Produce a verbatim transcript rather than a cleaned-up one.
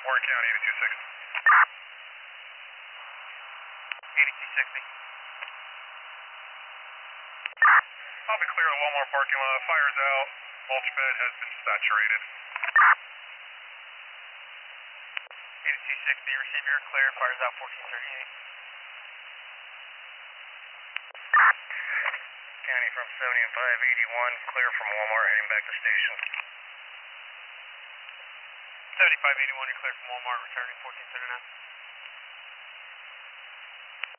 Warren County, eighty-two sixty. eighty-two sixty. I'll be clear of the Walmart parking lot. Fire's out. Mulch bed has been saturated. eighty-two sixty, receive your clear. Fire's out, fourteen thirty-eight. County from seventy-five eighty-one, clear from Walmart, heading back to station. seventy-five eighty-one, you're clear from Walmart, returning fourteen thirty-nine.